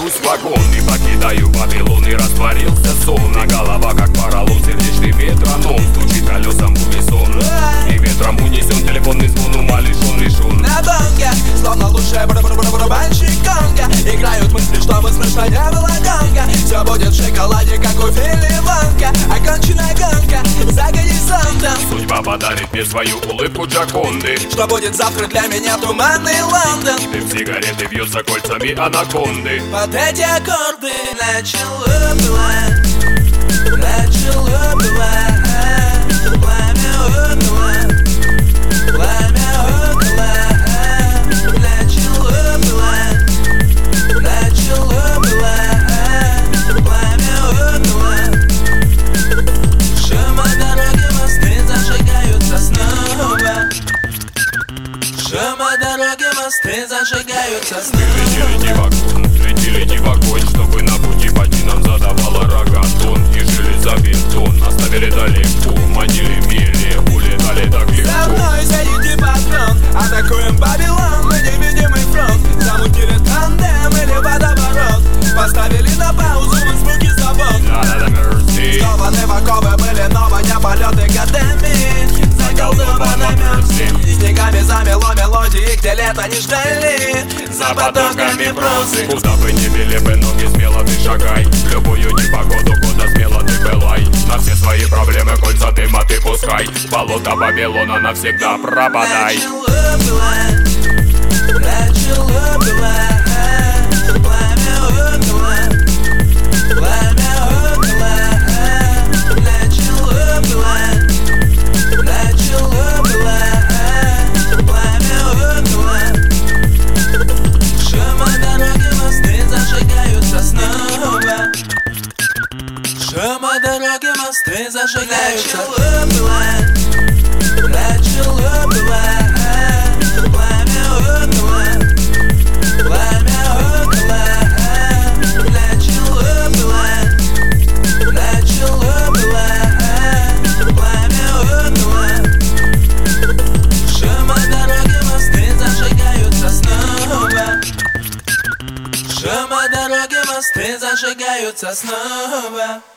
сажусь в вагон и покидаю Вавилон, и растворился сон. А голова как поролон, сердечный метроном стучит колесом в унисон. И ветром унесен телефонный звон, ума лишен. На бонге, словно лучшая барабанщик Конго, играют мысли, чтобы смешно не было гонка. Все будет в шоколаде, как у Вилли Вонка. Оконченная гонка за горизонтом. Судьба подарит мне свою улыбку Джаконды. Что будет завтра для меня туманный Лондон. Дым сигареты вьется кольцами анаконды. Под эти аккорды начало бывать, начало бывать. Пламя около, пламя около. Начало бывать, начало бывать. Пламя около. Шума дороги, мосты зажигаются снова. Шума дороги, мосты зажигаются снова. Летели в огонь, чтобы на пути пойти нам задавала рогатон. И жили за бетон, оставили далеко, манили мили, улетали так легко. За мной заедьте патрон, атакуем Вавилон, мы невидимый фронт. Замутили тандем или водоворот, поставили на паузу мы звуки забот. Скованы в оковы были новые полеты годами, заколдованы мерзли. Снегами замело мелодии, где лето не ждали, за потоками прозы. Куда бы ни вели бы ноги, смело ты шагай. В любую непогоду года смело ты пылай. На все свои проблемы кольца дыма ты пускай. Болото Вавилона навсегда пропадай. Начало бывать, начало бывать. Пламя около, пламя около. Начало бывать, начало бывать. Пламя около. Шума дороги, мосты зажигаются снова. Шума дороги, мосты зажигаются. Начало бывать, начало бывать. Пламя около, пламя около. Начало бывать, начало бывать. Пламя около. Шума дороги, мосты зажигаются снова. Шума дороги, мосты зажигаются снова.